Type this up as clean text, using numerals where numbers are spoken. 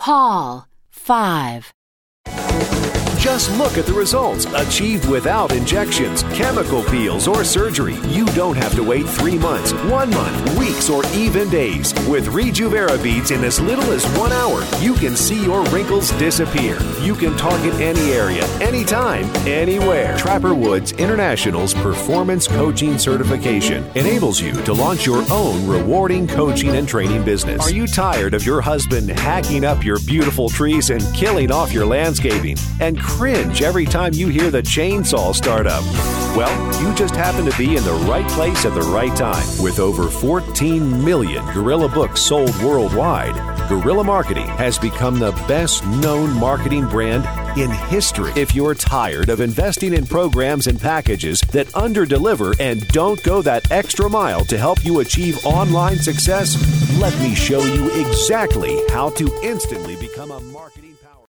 Paul, 5. Just look at the results achieved without injections, chemical peels, or surgery. You don't have to wait 3 months, 1 month, weeks, or even days. With Rejuvera beads in as little as 1 hour, you can see your wrinkles disappear. You can target any area, anytime, anywhere. Trapper Woods International's Performance Coaching Certification enables you to launch your own rewarding coaching and training business. Are you tired of your husband hacking up your beautiful trees and killing off your landscaping and cringe every time you hear the chainsaw start up? Well, you just happen to be in the right place at the right time. With over 14 million Gorilla books sold worldwide, Gorilla Marketing has become the best-known marketing brand in history. If you're tired of investing in programs and packages that underdeliver and don't go that extra mile to help you achieve online success, let me show you exactly how to instantly become a marketing